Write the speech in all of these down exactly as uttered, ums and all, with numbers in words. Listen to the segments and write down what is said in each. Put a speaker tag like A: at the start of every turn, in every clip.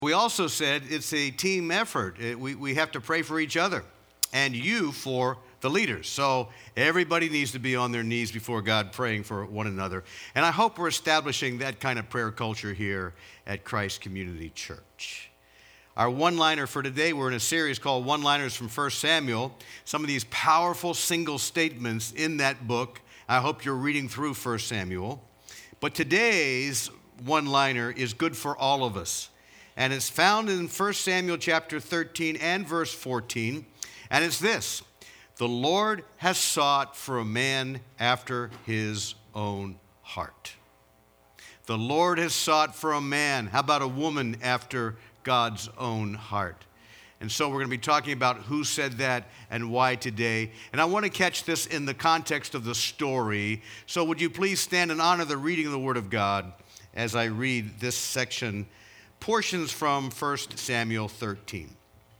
A: We also said it's a team effort. It, we, we have to pray for each other and you for the leaders. So everybody needs to be on their knees before God praying for one another. And I hope we're establishing that kind of prayer culture here at Christ Community Church. Our one-liner for today, we're in a series called One-Liners from First Samuel. Some of these powerful single statements in that book. I hope you're reading through First Samuel. But today's one-liner is good for all of us. And it's found in First Samuel chapter thirteen and verse fourteen. And it's this: the Lord has sought for a man after his own heart. The Lord has sought for a man. How about a woman after God's own heart? And so we're going to be talking about who said that and why today. And I want to catch this in the context of the story. So would you please stand and honor the reading of the Word of God as I read this section, portions from First Samuel thirteen.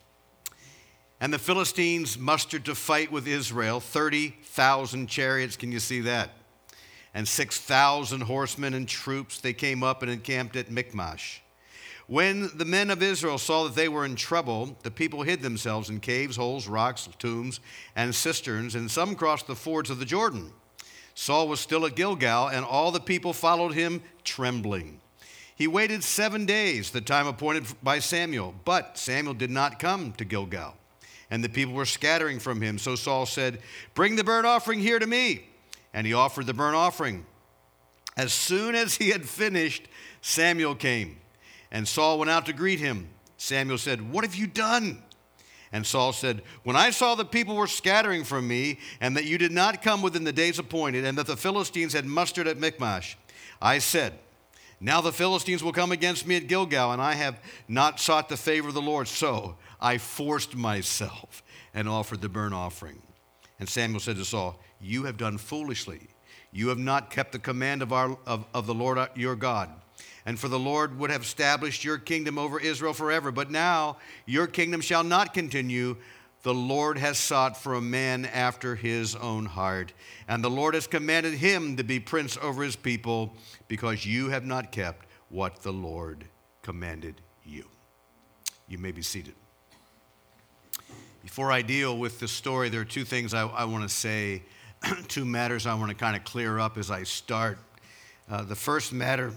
A: And the Philistines mustered to fight with Israel thirty thousand chariots. Can you see that? And six thousand horsemen and troops. They came up and encamped at Michmash. When the men of Israel saw that they were in trouble, the people hid themselves in caves, holes, rocks, tombs, and cisterns, and some crossed the fords of the Jordan. Saul was still at Gilgal, and all the people followed him trembling. He waited seven days, the time appointed by Samuel, but Samuel did not come to Gilgal, and the people were scattering from him. So Saul said, "Bring the burnt offering here to me." And he offered the burnt offering. As soon as he had finished, Samuel came, and Saul went out to greet him. Samuel said, "What have you done?" And Saul said, "When I saw the people were scattering from me, and that you did not come within the days appointed, and that the Philistines had mustered at Michmash, I said, now the Philistines will come against me at Gilgal, and I have not sought the favor of the Lord. So I forced myself and offered the burnt offering." And Samuel said to Saul, "You have done foolishly. You have not kept the command of, our, of, of the Lord your God. And for the Lord would have established your kingdom over Israel forever. But now your kingdom shall not continue. The Lord has sought for a man after his own heart. And the Lord has commanded him to be prince over his people, because you have not kept what the Lord commanded you." You may be seated. Before I deal with this story, there are two things I, I want to say, two matters I want to kind of clear up as I start. Uh, the first matter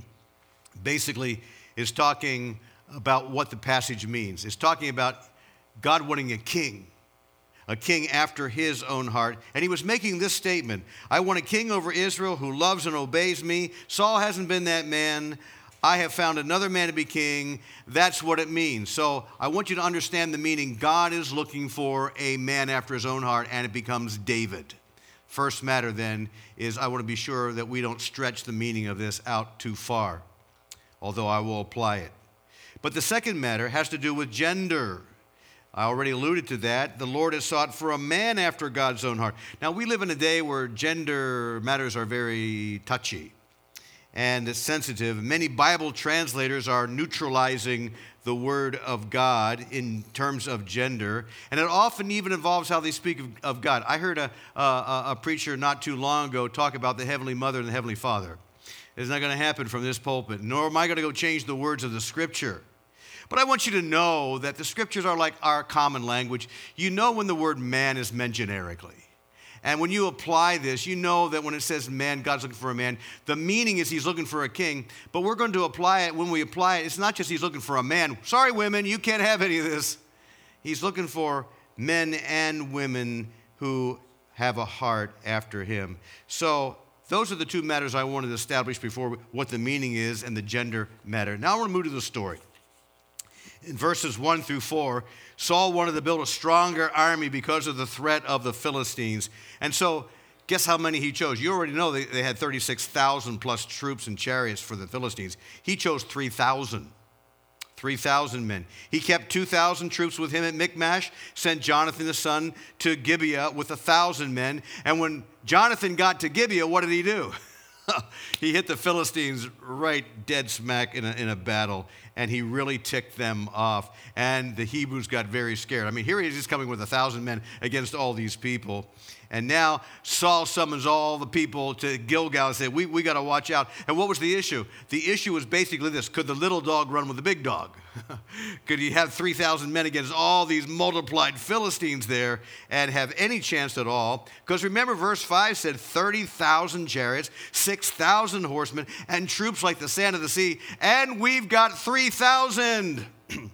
A: basically is talking about what the passage means. It's talking about God wanting a king, a king after his own heart. And he was making this statement: I want a king over Israel who loves and obeys me. Saul hasn't been that man. I have found another man to be king. That's what it means. So I want you to understand the meaning. God is looking for a man after his own heart, and it becomes David. First matter then is I want to be sure that we don't stretch the meaning of this out too far, although I will apply it. But the second matter has to do with gender. I already alluded to that. The Lord has sought for a man after God's own heart. Now, we live in a day where gender matters are very touchy and it's sensitive. Many Bible translators are neutralizing the word of God in terms of gender, and it often even involves how they speak of, of God. I heard a, a, a preacher not too long ago talk about the Heavenly Mother and the Heavenly Father. It's not going to happen from this pulpit, nor am I going to go change the words of the Scripture. But I want you to know that the Scriptures are like our common language. You know when the word man is meant generically. And when you apply this, you know that when it says man, God's looking for a man, the meaning is he's looking for a king. But we're going to apply it. When we apply it, it's not just he's looking for a man. Sorry, women, you can't have any of this. He's looking for men and women who have a heart after him. So those are the two matters I wanted to establish before, what the meaning is and the gender matter. Now I want to move to the story. In verses one through four, Saul wanted to build a stronger army because of the threat of the Philistines. And so, guess how many he chose? You already know they, they had thirty-six thousand plus troops and chariots for the Philistines. He chose three thousand. three thousand men. He kept two thousand troops with him at Michmash, sent Jonathan the son to Gibeah with one thousand men. And when Jonathan got to Gibeah, what did he do? He hit the Philistines right dead smack in a, in a battle, and he really ticked them off. And the Hebrews got very scared. I mean, here he is, he's coming with a thousand men against all these people. And now Saul summons all the people to Gilgal and said, we, we got to watch out. And what was the issue? The issue was basically this: could the little dog run with the big dog? Could he have three thousand men against all these multiplied Philistines there and have any chance at all? Because remember, verse five said thirty thousand chariots, six thousand horsemen, and troops like the sand of the sea. And we've got three thousand.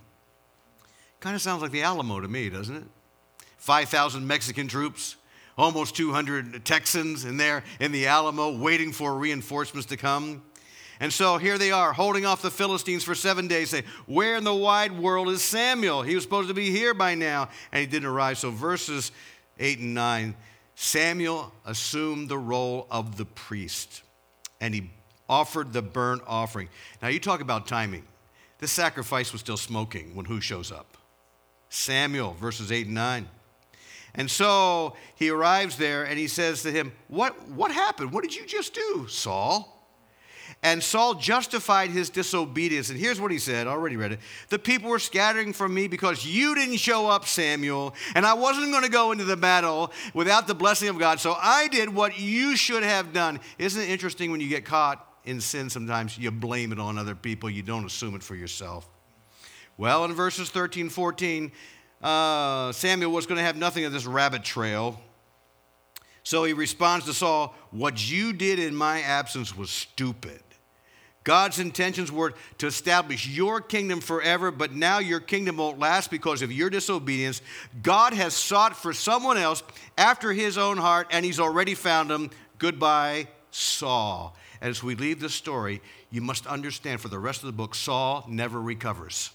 A: Kind of sounds like the Alamo to me, doesn't it? five thousand Mexican troops. Almost two hundred Texans in there in the Alamo waiting for reinforcements to come. And so here they are, holding off the Philistines for seven days, saying, where in the wide world is Samuel? He was supposed to be here by now, and he didn't arrive. So verses eight and nine, Samuel assumed the role of the priest, and he offered the burnt offering. Now you talk about timing. This sacrifice was still smoking when who shows up? Samuel, verses eight and nine. And so he arrives there and he says to him, what, what happened? What did you just do, Saul? And Saul justified his disobedience. And here's what he said. I already read it. The people were scattering from me because you didn't show up, Samuel. And I wasn't going to go into the battle without the blessing of God. So I did what you should have done. Isn't it interesting when you get caught in sin sometimes you blame it on other people. You don't assume it for yourself. Well, in verses thirteen, fourteen, Uh, Samuel was going to have nothing of this rabbit trail. So he responds to Saul, what you did in my absence was stupid. God's intentions were to establish your kingdom forever, but now your kingdom won't last because of your disobedience. God has sought for someone else after his own heart, and he's already found him. Goodbye, Saul. As we leave this story, you must understand for the rest of the book, Saul never recovers.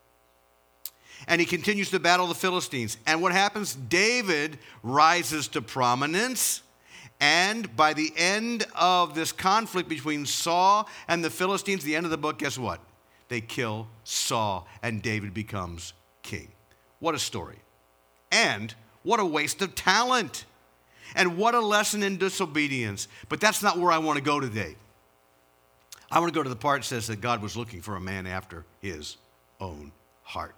A: And he continues to battle the Philistines. And what happens? David rises to prominence. And by the end of this conflict between Saul and the Philistines, the end of the book, guess what? They kill Saul and David becomes king. What a story. And what a waste of talent. And what a lesson in disobedience. But that's not where I want to go today. I want to go to the part that says that God was looking for a man after his own heart.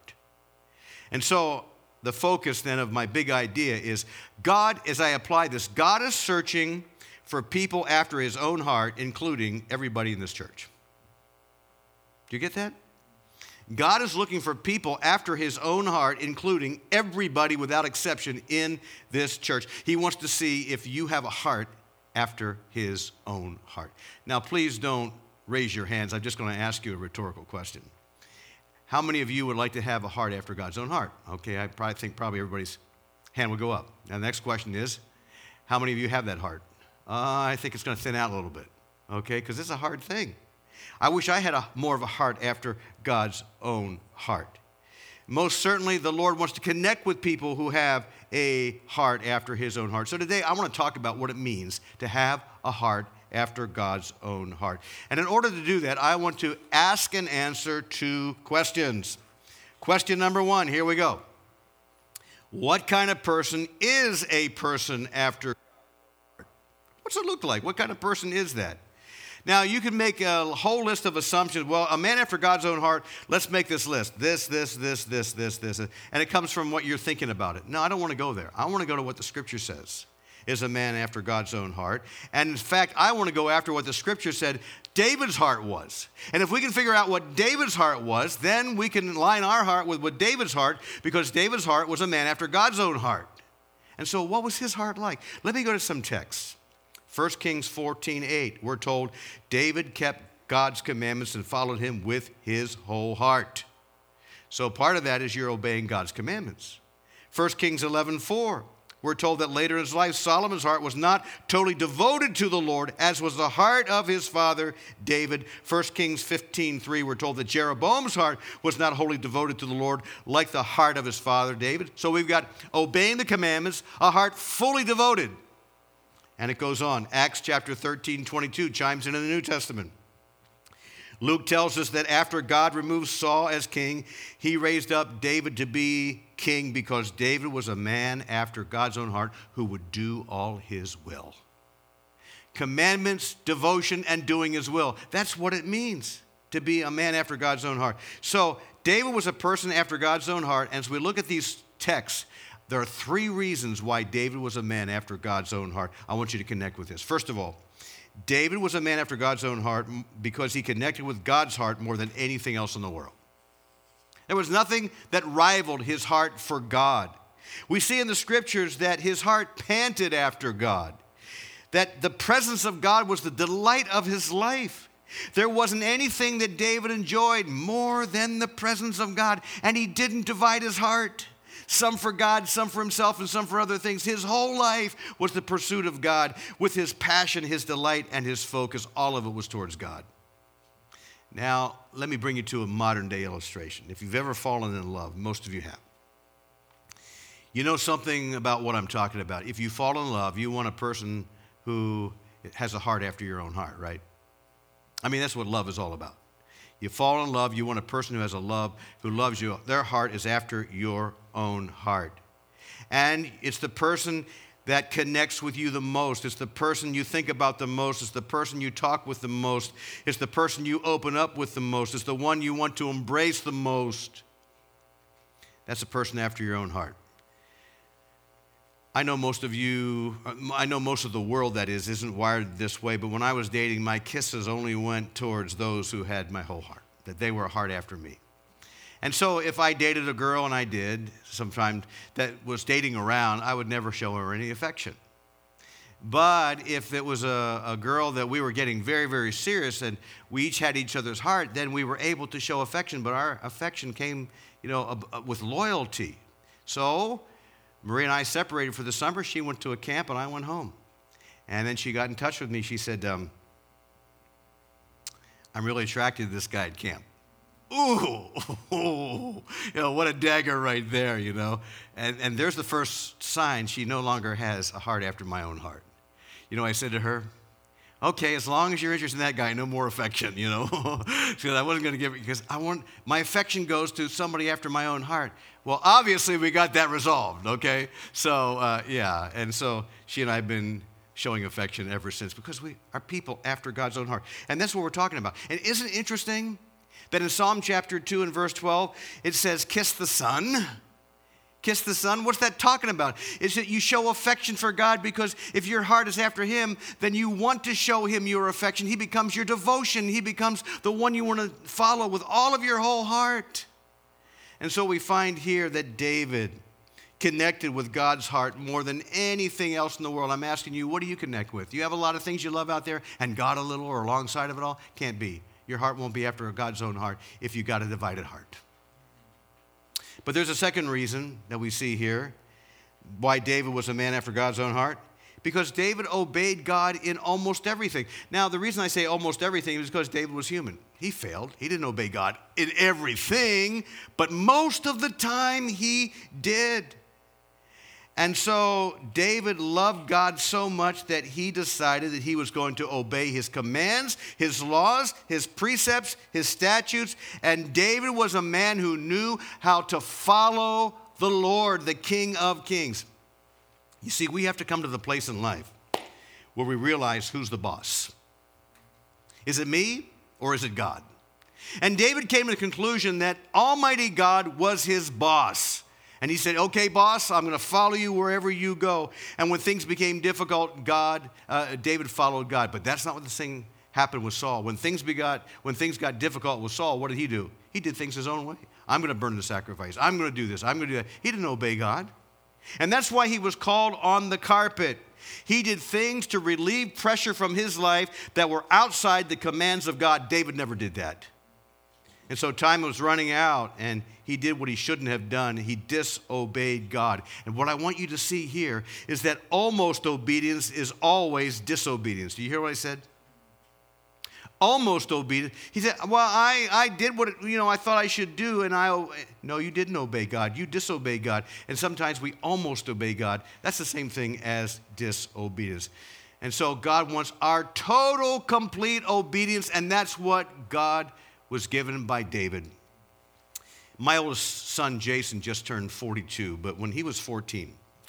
A: And so the focus then of my big idea is God, as I apply this, God is searching for people after his own heart, including everybody in this church. Do you get that? God is looking for people after his own heart, including everybody without exception in this church. He wants to see if you have a heart after his own heart. Now, please don't raise your hands. I'm just going to ask you a rhetorical question. How many of you would like to have a heart after God's own heart? Okay, I probably think probably everybody's hand will go up. Now, the next question is, how many of you have that heart? Uh, I think it's going to thin out a little bit, okay, because it's a hard thing. I wish I had a, more of a heart after God's own heart. Most certainly, the Lord wants to connect with people who have a heart after his own heart. So today, I want to talk about what it means to have a heart after God's own heart. And in order to do that, I want to ask and answer two questions. Question number one, here we go. What kind of person is a person after God's heart? What's it look like? What kind of person is that? Now, you can make a whole list of assumptions. Well, a man after God's own heart, let's make this list. This, this, this, this, this, this. And it comes from what you're thinking about it. No, I don't want to go there. I want to go to what the Scripture says is a man after God's own heart. And in fact, I want to go after what the Scripture said David's heart was. And if we can figure out what David's heart was, then we can line our heart with what David's heart, because David's heart was a man after God's own heart. And so what was his heart like? Let me go to some texts. First Kings fourteen eight, we're told David kept God's commandments and followed him with his whole heart. So part of that is you're obeying God's commandments. First Kings eleven four, we're told that later in his life, Solomon's heart was not totally devoted to the Lord, as was the heart of his father David. First Kings fifteen three, we're told that Jeroboam's heart was not wholly devoted to the Lord, like the heart of his father David. So we've got obeying the commandments, a heart fully devoted. And it goes on. Acts chapter thirteen twenty-two chimes in in the New Testament. Luke tells us that after God removed Saul as king, he raised up David to be king because David was a man after God's own heart who would do all his will. Commandments, devotion, and doing his will. That's what it means. to be a man after God's own heart. So David was a person after God's own heart. And as we look at these texts, there are three reasons why David was a man after God's own heart. I want you to connect with this. First of all, David was a man after God's own heart because he connected with God's heart more than anything else in the world. There was nothing that rivaled his heart for God. We see in the scriptures that his heart panted after God, that the presence of God was the delight of his life. There wasn't anything that David enjoyed more than the presence of God, and he didn't divide his heart. Some for God, some for himself, and some for other things. His whole life was the pursuit of God with his passion, his delight, and his focus. All of it was towards God. Now, let me bring you to a modern day illustration. If you've ever fallen in love, most of you have. You know something about what I'm talking about. If you fall in love, you want a person who has a heart after your own heart, right? I mean, that's what love is all about. You fall in love, you want a person who has a love, who loves you. Their heart is after your own heart. And it's the person that connects with you the most. It's the person you think about the most. It's the person you talk with the most. It's the person you open up with the most. It's the one you want to embrace the most. That's a person after your own heart. I know most of you, I know most of the world, that is, isn't wired this way, but when I was dating, my kisses only went towards those who had my whole heart, that they were a heart after me. And so if I dated a girl, and I did, sometimes that was dating around, I would never show her any affection. But if it was a, a girl that we were getting very, very serious and we each had each other's heart, then we were able to show affection, but our affection came, you know, uh, with loyalty. So Marie and I separated for the summer. She went to a camp and I went home. And then she got in touch with me. She said, um, I'm really attracted to this guy at camp. Ooh, you know, what a dagger right there, you know. And, and there's the first sign she no longer has a heart after my own heart. You know, I said to her, okay, as long as you're interested in that guy, no more affection, you know. Because I wasn't going to give it, because I want, my affection goes to somebody after my own heart. Well, obviously we got that resolved, okay? So, uh, yeah, and so she and I have been showing affection ever since because we are people after God's own heart. And that's what we're talking about. And isn't it interesting that in Psalm chapter two and verse twelve, it says, kiss the Son? Kiss the Son? What's that talking about? Is that you show affection for God because if your heart is after him, then you want to show him your affection. He becomes your devotion. He becomes the one you want to follow with all of your whole heart. And so we find here that David connected with God's heart more than anything else in the world. I'm asking you, what do you connect with? Do you have a lot of things you love out there and God a little or alongside of it all? Can't be. Your heart won't be after God's own heart if you've got a divided heart. But there's a second reason that we see here why David was a man after God's own heart. Because David obeyed God in almost everything. Now, the reason I say almost everything is because David was human. He failed. He didn't obey God in everything, but most of the time he did. And so David loved God so much that he decided that he was going to obey his commands, his laws, his precepts, his statutes. And David was a man who knew how to follow the Lord, the King of Kings. You see, we have to come to the place in life where we realize who's the boss. Is it me or is it God? And David came to the conclusion that Almighty God was his boss. And he said, okay, boss, I'm going to follow you wherever you go. And when things became difficult, God, uh, David followed God. But that's not what the thing happened with Saul. When things, begot, when things got difficult with Saul, what did he do? He did things his own way. I'm going to burn the sacrifice. I'm going to do this. I'm going to do that. He didn't obey God. And that's why he was called on the carpet. He did things to relieve pressure from his life that were outside the commands of God. David never did that. And so time was running out, and he did what he shouldn't have done. He disobeyed God. And what I want you to see here is that almost obedience is always disobedience. Do you hear what I said? Almost obedience. He said, well, I, I did what, you know, I thought I should do, and I, no, you didn't obey God. You disobeyed God. And sometimes we almost obey God. That's the same thing as disobedience. And so God wants our total, complete obedience, and that's what God was given by David. My oldest son, Jason, just turned forty-two, but when he was fourteen,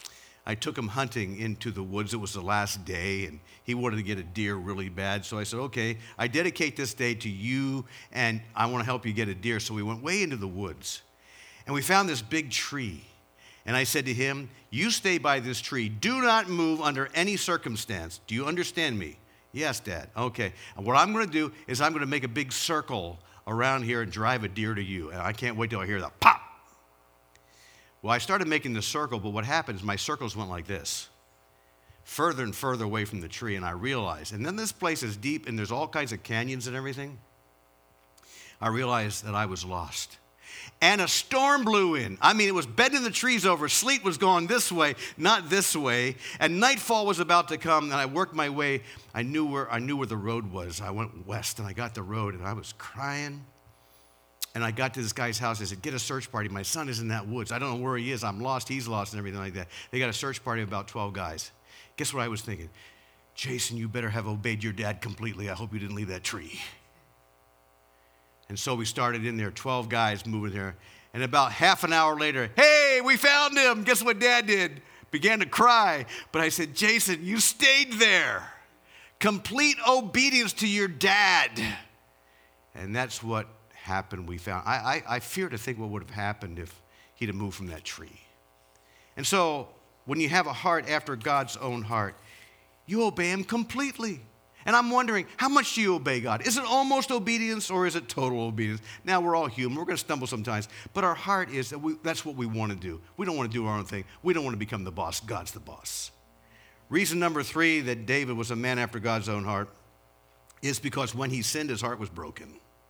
A: I took him hunting into the woods. It was the last day, and he wanted to get a deer really bad. So I said, okay, I dedicate this day to you, and I want to help you get a deer. So we went way into the woods, and we found this big tree. And I said to him, you stay by this tree. Do not move under any circumstance. Do you understand me? Yes, Dad. Okay. And what I'm going to do is I'm going to make a big circle around here and drive a deer to you. And I can't wait till I hear that pop. Well, I started making the circle, but what happened is my circles went like this, further and further away from the tree, and I realized, and then this place is deep, and there's all kinds of canyons and everything. I realized that I was lost. And a storm blew in. I mean, it was bending the trees over. Sleet was going this way, not this way. And nightfall was about to come, and I worked my way. I knew where I knew where the road was. I went west, and I got the road, and I was crying. And I got to this guy's house. I said, get a search party. My son is in that woods. I don't know where he is. I'm lost. He's lost and everything like that. They got a search party of about twelve guys. Guess what I was thinking? Jason, you better have obeyed your dad completely. I hope you didn't leave that tree. And so we started in there, twelve guys moving there. And about half an hour later, hey, we found him. Guess what Dad did? Began to cry. But I said, Jason, you stayed there. Complete obedience to your dad. And that's what happened. We found. I, I, I fear to think what would have happened if he'd have moved from that tree. And so when you have a heart after God's own heart, you obey him completely. And I'm wondering, how much do you obey God? Is it almost obedience or is it total obedience? Now, we're all human. We're going to stumble sometimes. But our heart is that we, that's what we want to do. We don't want to do our own thing. We don't want to become the boss. God's the boss. Reason number three that David was a man after God's own heart is because when he sinned, his heart was broken.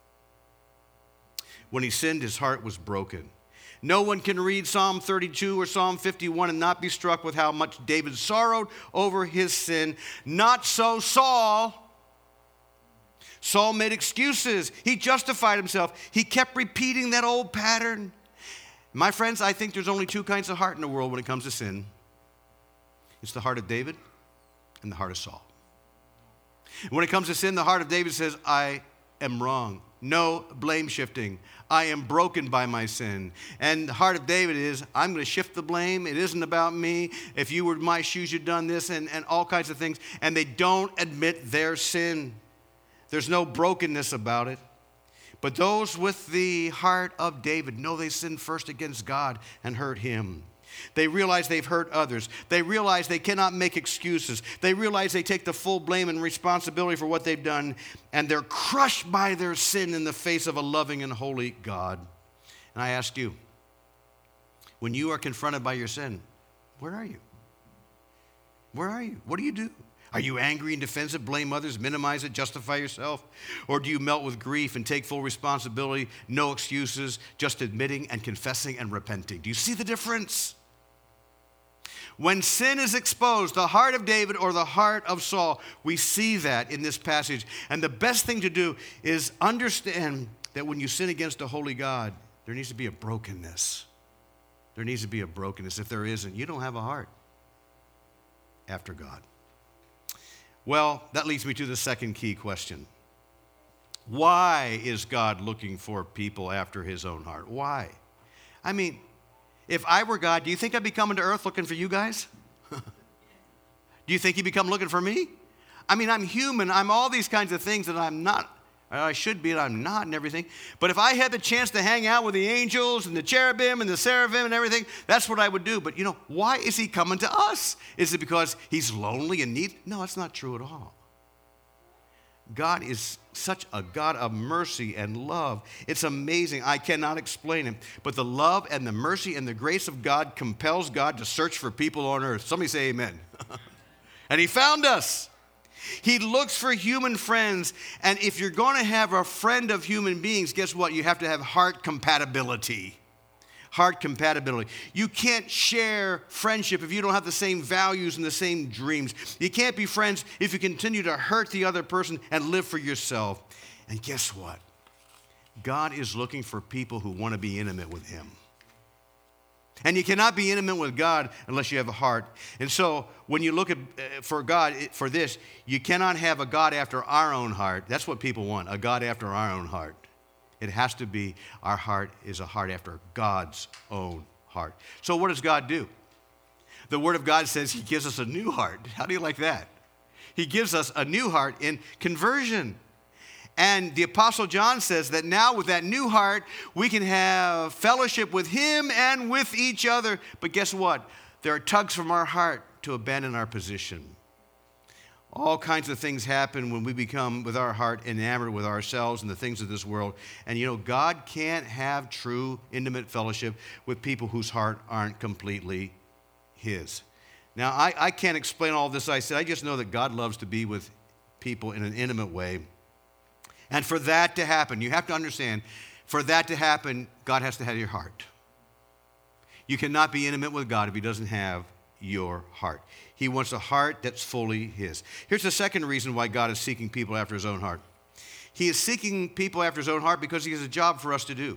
A: When he sinned, his heart was broken. No one can read Psalm thirty-two or Psalm fifty-one and not be struck with how much David sorrowed over his sin. Not so Saul. Saul made excuses. He justified himself. He kept repeating that old pattern. My friends, I think there's only two kinds of heart in the world when it comes to sin. It's the heart of David and the heart of Saul. When it comes to sin, the heart of David says, I am wrong. No blame shifting. I am broken by my sin. And the heart of David is, I'm going to shift the blame. It isn't about me. If you were in my shoes, you'd done this, and, and all kinds of things. And they don't admit their sin. There's no brokenness about it. But those with the heart of David know they sinned first against God and hurt him. They realize they've hurt others. They realize they cannot make excuses. They realize they take the full blame and responsibility for what they've done, and they're crushed by their sin in the face of a loving and holy God. And I ask you, when you are confronted by your sin, where are you? Where are you? What do you do? Are you angry and defensive, blame others, minimize it, justify yourself? Or do you melt with grief and take full responsibility, no excuses, just admitting and confessing and repenting? Do you see the difference? When sin is exposed, the heart of David or the heart of Saul, we see that in this passage. And the best thing to do is understand that when you sin against a holy God, there needs to be a brokenness. There needs to be a brokenness. If there isn't, you don't have a heart after God. Well, that leads me to the second key question. Why is God looking for people after his own heart? Why? I mean, if I were God, do you think I'd be coming to earth looking for you guys? Do you think he'd be coming looking for me? I mean, I'm human. I'm all these kinds of things that I'm not. I should be and I'm not and everything. But if I had the chance to hang out with the angels and the cherubim and the seraphim and everything, that's what I would do. But, you know, why is he coming to us? Is it because he's lonely and need? No, that's not true at all. God is such a God of mercy and love. It's amazing. I cannot explain it. But the love and the mercy and the grace of God compels God to search for people on earth. Somebody say amen. And he found us. He looks for human friends. And if you're going to have a friend of human beings, guess what? You have to have heart compatibility. Heart compatibility. You can't share friendship if you don't have the same values and the same dreams. You can't be friends if you continue to hurt the other person and live for yourself. And guess what? God is looking for people who want to be intimate with him. And you cannot be intimate with God unless you have a heart. And so when you look at uh, for God, for this, you cannot have a God after our own heart. That's what people want, a God after our own heart. It has to be, our heart is a heart after God's own heart. So what does God do? The Word of God says he gives us a new heart. How do you like that? He gives us a new heart in conversion. And the Apostle John says that now with that new heart, we can have fellowship with him and with each other. But guess what? There are tugs from our heart to abandon our position. All kinds of things happen when we become, with our heart, enamored with ourselves and the things of this world. And you know, God can't have true, intimate fellowship with people whose heart aren't completely his. Now, I, I can't explain all this I said. I just know that God loves to be with people in an intimate way. And for that to happen, you have to understand, for that to happen, God has to have your heart. You cannot be intimate with God if he doesn't have your heart. He wants a heart that's fully his. Here's the second reason why God is seeking people after his own heart. He is seeking people after his own heart because he has a job for us to do.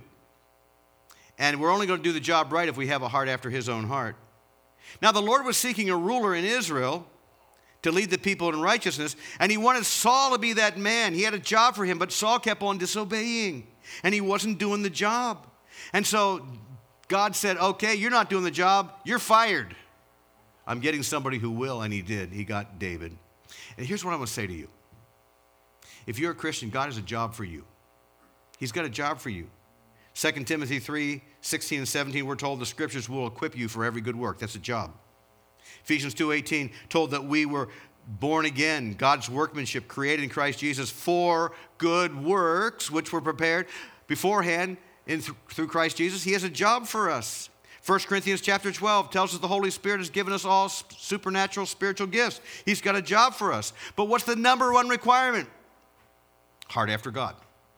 A: And we're only going to do the job right if we have a heart after his own heart. Now, the Lord was seeking a ruler in Israel to lead the people in righteousness, and he wanted Saul to be that man. He had a job for him, but Saul kept on disobeying, and he wasn't doing the job. And so God said, okay, you're not doing the job, you're fired. I'm getting somebody who will, and he did. He got David. And here's what I want to say to you. If you're a Christian, God has a job for you. He's got a job for you. Second Timothy three, sixteen and seventeen, we're told the scriptures will equip you for every good work. That's a job. Ephesians two eighteen told that we were born again, God's workmanship, created in Christ Jesus for good works, which were prepared beforehand in th- through Christ Jesus. He has a job for us. First Corinthians chapter twelve tells us the Holy Spirit has given us all supernatural spiritual gifts. He's got a job for us. But what's the number one requirement? Heart after God.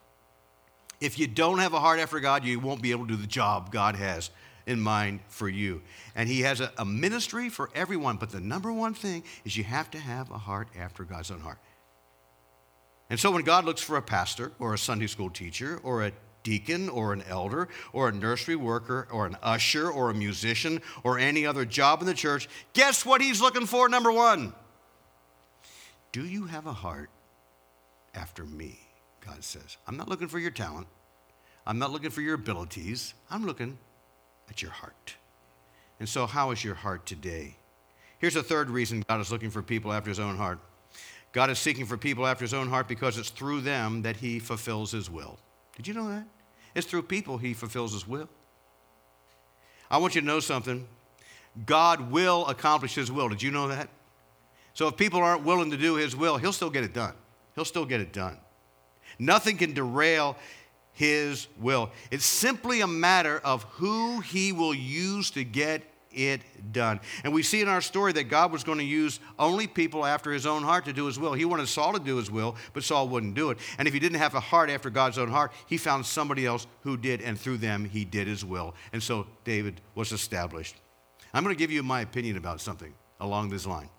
A: If you don't have a heart after God, you won't be able to do the job God has in mind for you. And he has a, a ministry for everyone. But the number one thing is you have to have a heart after God's own heart. And so when God looks for a pastor or a Sunday school teacher or a deacon or an elder or a nursery worker or an usher or a musician or any other job in the church, guess what he's looking for, number one? Do you have a heart after me? God says, I'm not looking for your talent. I'm not looking for your abilities. I'm looking at your heart. And so how is your heart today? Here's a third reason God is looking for people after his own heart. God is seeking for people after his own heart because it's through them that he fulfills his will. Did you know that? It's through people he fulfills his will. I want you to know something. God will accomplish his will. Did you know that? So if people aren't willing to do his will, he'll still get it done. He'll still get it done. Nothing can derail his will. It's simply a matter of who he will use to get it done. And we see in our story that God was going to use only people after his own heart to do his will. He wanted Saul to do his will, but Saul wouldn't do it. And if he didn't have a heart after God's own heart, he found somebody else who did, and through them he did his will. And so David was established. I'm going to give you my opinion about something along this line.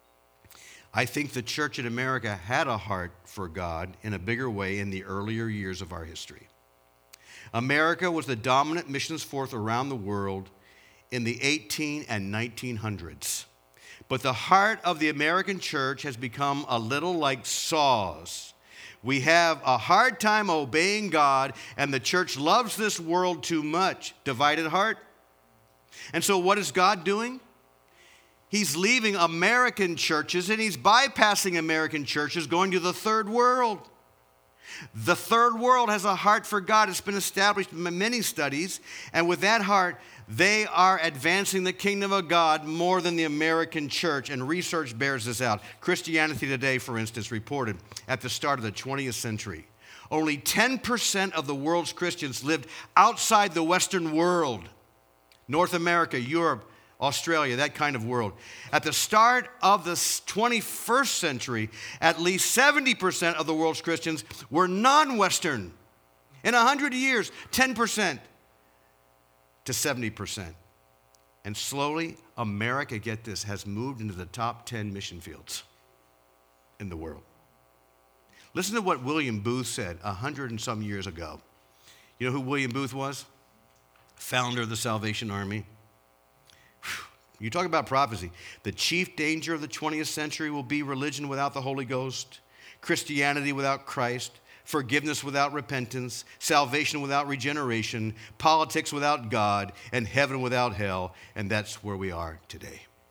A: I think the church in America had a heart for God in a bigger way in the earlier years of our history. America was the dominant missions force around the world in the eighteen and nineteen hundreds. But the heart of the American church has become a little like Saul's. We have a hard time obeying God, and the church loves this world too much. Divided heart. And so what is God doing? He's leaving American churches and he's bypassing American churches, going to the third world. The third world has a heart for God. It's been established in many studies. And with that heart, they are advancing the kingdom of God more than the American church. And research bears this out. Christianity Today, for instance, reported at the start of the twentieth century, only ten percent of the world's Christians lived outside the Western world. North America, Europe, Australia, that kind of world. At the start of the twenty-first century, at least seventy percent of the world's Christians were non-Western. In one hundred years, ten percent to seventy percent. And slowly, America, get this, has moved into the top ten mission fields in the world. Listen to what William Booth said a hundred and some years ago. You know who William Booth was? Founder of the Salvation Army. You talk about prophecy. The chief danger of the twentieth century will be religion without the Holy Ghost, Christianity without Christ, forgiveness without repentance, salvation without regeneration, politics without God, and heaven without hell. And that's where we are today.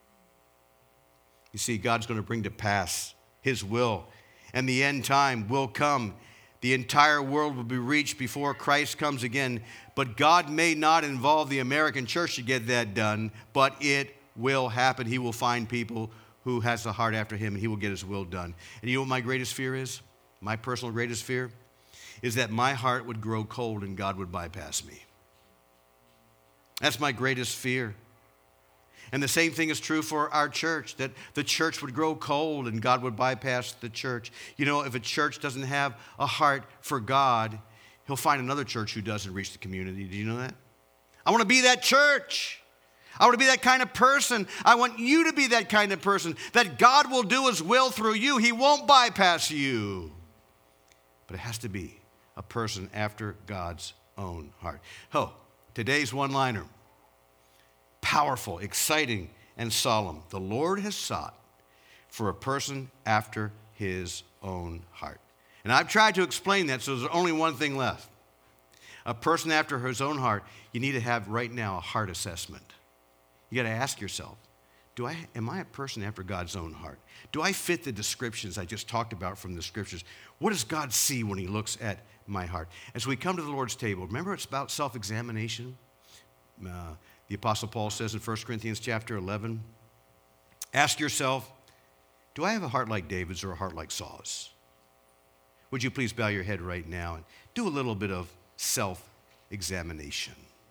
A: You see, God's going to bring to pass his will, and the end time will come. The entire world will be reached before Christ comes again, but God may not involve the American church to get that done, but it will happen. He will find people who has the heart after him, and he will get his will done. And you know what my greatest fear is? My personal greatest fear is that my heart would grow cold and God would bypass me. That's my greatest fear. And the same thing is true for our church, that the church would grow cold and God would bypass the church. You know, if a church doesn't have a heart for God, he'll find another church who doesn't reach the community. Do you know that? I want to be that church. I want to be that kind of person. I want you to be that kind of person, that God will do his will through you. He won't bypass you. But it has to be a person after God's own heart. Oh, today's one-liner. Powerful, exciting, and solemn. The Lord has sought for a person after his own heart. And I've tried to explain that, so there's only one thing left. A person after his own heart, you need to have right now a heart assessment. You got to ask yourself, do I, am I a person after God's own heart? Do I fit the descriptions I just talked about from the scriptures? What does God see when he looks at my heart? As we come to the Lord's table, remember it's about self-examination? Uh, the Apostle Paul says in First Corinthians chapter eleven, ask yourself, do I have a heart like David's or a heart like Saul's? Would you please bow your head right now and do a little bit of self-examination?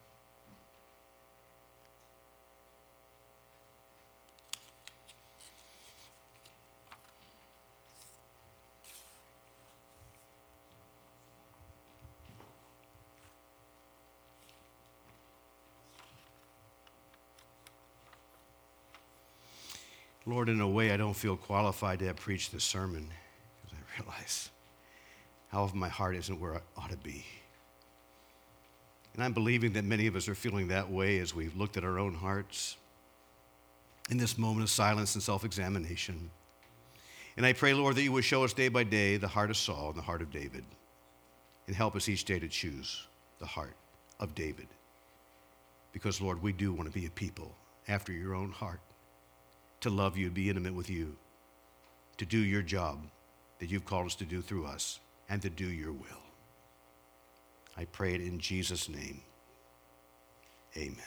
A: Lord, in a way, I don't feel qualified to have preached this sermon because I realize how often my heart isn't where it ought to be. And I'm believing that many of us are feeling that way as we've looked at our own hearts in this moment of silence and self-examination. And I pray, Lord, that you would show us day by day the heart of Saul and the heart of David, and help us each day to choose the heart of David. Because, Lord, we do want to be a people after your own heart, to love you, be intimate with you, to do your job that you've called us to do through us, and to do your will. I pray it in Jesus' name. Amen.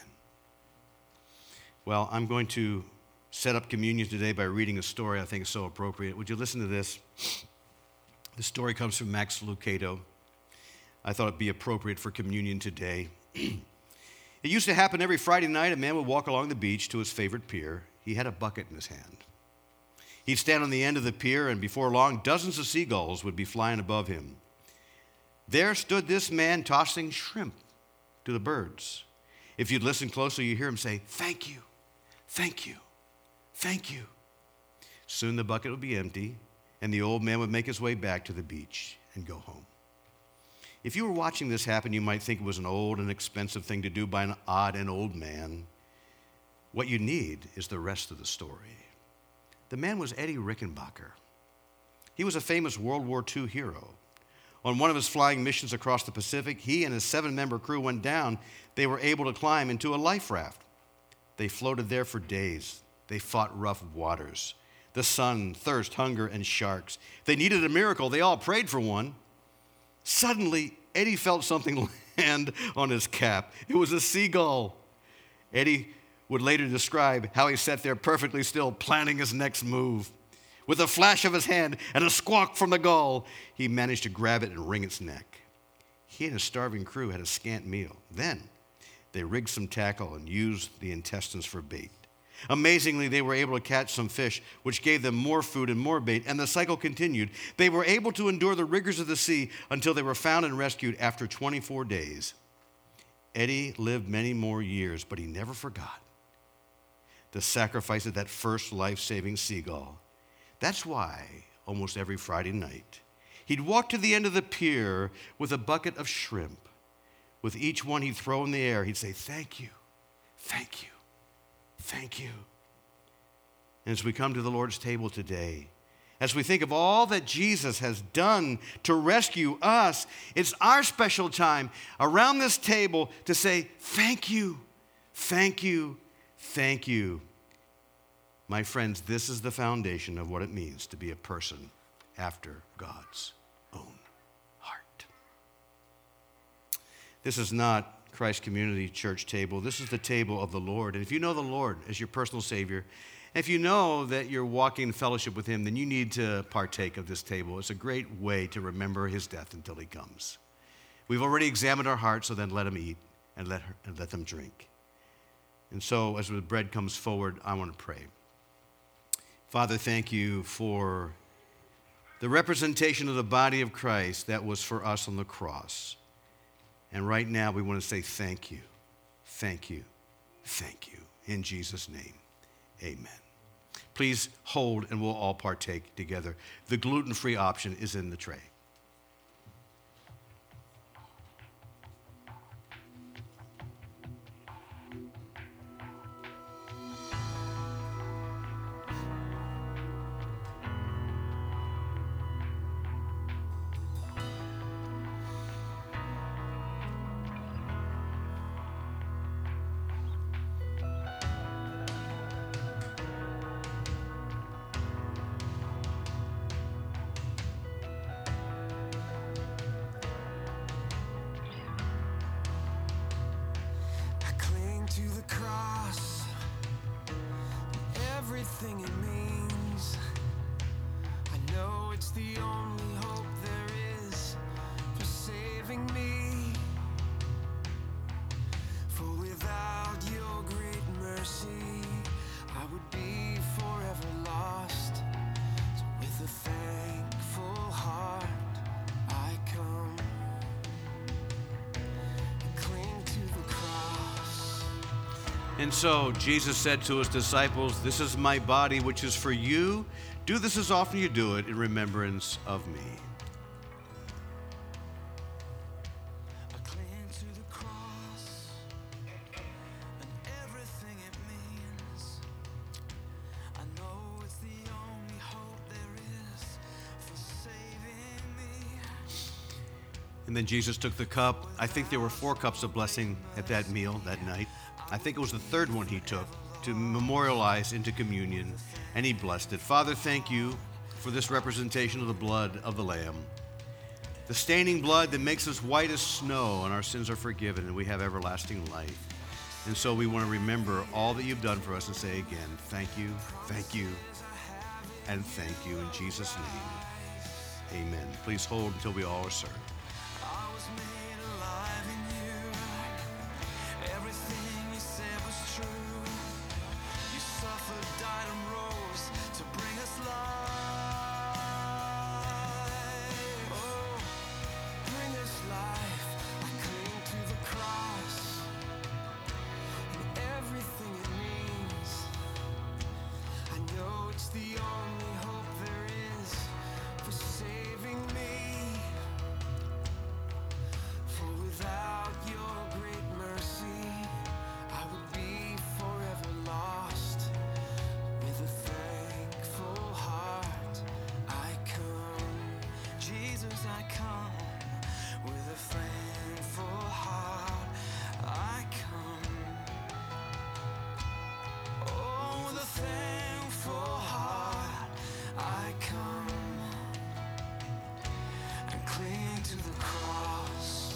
A: Well, I'm going to set up communion today by reading a story I think is so appropriate. Would you listen to this? The story comes from Max Lucado. I thought it'd be appropriate for communion today. It used to happen every Friday night. A man would walk along the beach to his favorite pier. He had a bucket in his hand. He'd stand on the end of the pier, and before long, dozens of seagulls would be flying above him. There stood this man tossing shrimp to the birds. If you'd listen closely, you hear him say, "Thank you, thank you, thank you." Soon the bucket would be empty, and the old man would make his way back to the beach and go home. If you were watching this happen, you might think it was an old and expensive thing to do by an odd and old man. What you need is the rest of the story. The man was Eddie Rickenbacker. He was a famous World War Two hero. On one of his flying missions across the Pacific, he and his seven-member crew went down. They were able to climb into a life raft. They floated there for days. They fought rough waters, the sun, thirst, hunger, and sharks. They needed a miracle. They all prayed for one. Suddenly, Eddie felt something land on his cap. It was a seagull. Eddie would later describe how he sat there perfectly still, planning his next move. With a flash of his hand and a squawk from the gull, he managed to grab it and wring its neck. He and his starving crew had a scant meal. Then they rigged some tackle and used the intestines for bait. Amazingly, they were able to catch some fish, which gave them more food and more bait, and the cycle continued. They were able to endure the rigors of the sea until they were found and rescued after twenty-four days. Eddie lived many more years, but he never forgot the sacrifice of that first life-saving seagull. That's why, almost every Friday night, he'd walk to the end of the pier with a bucket of shrimp. With each one he'd throw in the air, he'd say, "Thank you, thank you, thank you." And as we come to the Lord's table today, as we think of all that Jesus has done to rescue us, it's our special time around this table to say, "Thank you, thank you, thank you." My friends, this is the foundation of what it means to be a person after God's own heart. This is not Christ Community Church table. This is the table of the Lord. And if you know the Lord as your personal Savior, and if you know that you're walking in fellowship with him, then you need to partake of this table. It's a great way to remember his death until he comes. We've already examined our hearts, so then let them eat and let, her, and let them drink. And so as the bread comes forward, I want to pray. Father, thank you for the representation of the body of Christ that was for us on the cross. And right now we want to say thank you, thank you, thank you. In Jesus' name, amen. Please hold and we'll all partake together. The gluten-free option is in the tray.
B: To the cross, everything it means. I know it's the only hope there is for saving me. For without your great mercy, I would be forever lost. So with a thankful heart, I come and cling to the cross.
A: And so Jesus said to his disciples, "This is my body, which is for you. Do this as often as you do it in remembrance of me."
B: I cling to the cross and everything it means. I know it's the only hope there is for saving me.
A: And then Jesus took the cup. I think there were four cups of blessing at that meal that night. I think it was the third one he took to memorialize into communion, and he blessed it. Father, thank you for this representation of the blood of the Lamb, the staining blood that makes us white as snow, and our sins are forgiven, and we have everlasting life. And so we want to remember all that you've done for us and say again, thank you, thank you, and thank you in Jesus' name. Amen. Please hold until we all are served.
B: I was made alive in you. Everything you said was true. You suffered, died, and rose to bring us life. Oh, bring us life. I cling to the cross and everything it means. I know it's the only hope there is for saving me. For without your great mercy, I would be forever lost. With a thankful heart, I come. Jesus, I come. With a thankful heart, I come. Oh, with a thankful heart, I come and cling to the cross.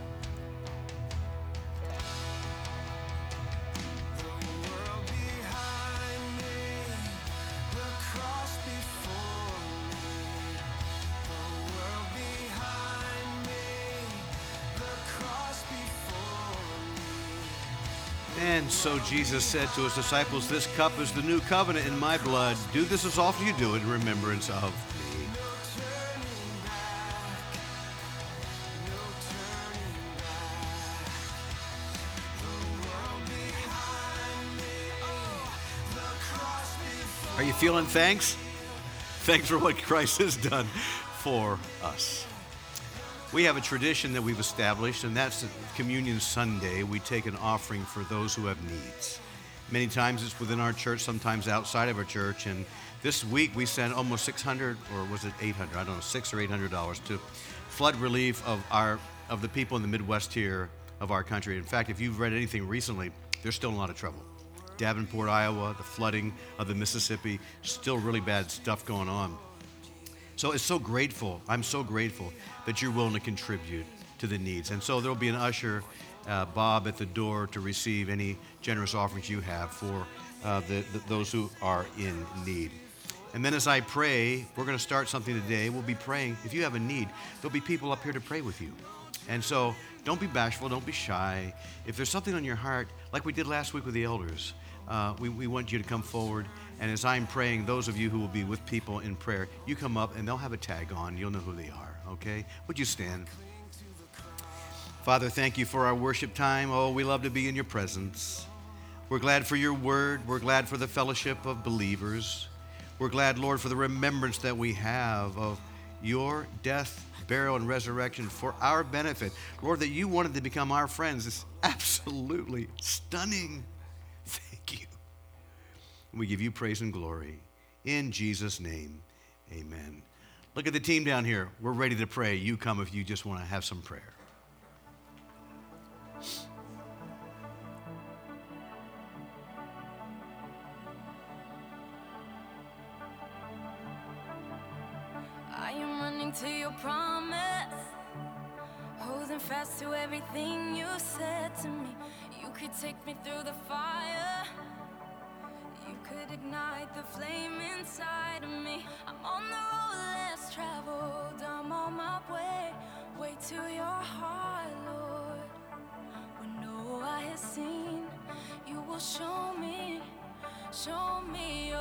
B: The world behind me, the cross before me. The world behind me, the cross before me.
A: And so Jesus said to his disciples, "This cup is the new covenant in my blood. Do this as often as you do it in remembrance of me."
B: No turning back, no turning back. The world behind me, oh, the cross before.
A: Are you feeling thanks? Thanks for what Christ has done for us. We have a tradition that we've established, and that's that Communion Sunday. We take an offering for those who have needs. Many times it's within our church, sometimes outside of our church. And this week we sent almost six hundred, or was it eight hundred? I don't know, six or eight hundred dollars to flood relief of our of the people in the Midwest here of our country. In fact, if you've read anything recently, they're still in a lot of trouble. Davenport, Iowa, the flooding of the Mississippi, still really bad stuff going on. So it's so grateful. I'm so grateful that you're willing to contribute to the needs. And so there'll be an usher, uh, Bob, at the door to receive any generous offerings you have for uh, the, the, those who are in need. And then as I pray, we're going to start something today. We'll be praying. If you have a need, there'll be people up here to pray with you. And so don't be bashful. Don't be shy. If there's something on your heart, like we did last week with the elders, uh, we, we want you to come forward. And as I'm praying, those of you who will be with people in prayer, you come up and they'll have a tag on. You'll know who they are, okay? Would you stand? Father, thank you for our worship time. Oh, we love to be in your presence. We're glad for your word. We're glad for the fellowship of believers. We're glad, Lord, for the remembrance that we have of your death, burial, and resurrection for our benefit. Lord, that you wanted to become our friends is absolutely stunning. Thank you. We give you praise and glory. In Jesus' name, amen. Look at the team down here. We're ready to pray. You come if you just want to have some prayer.
C: I am running to your promise, holding fast to everything you said to me. You could take me through the fire, you could ignite the flame inside of me. I'm on the road less traveled, I'm on my way, way to your heart, Lord. When no eye has seen, you will show me, show me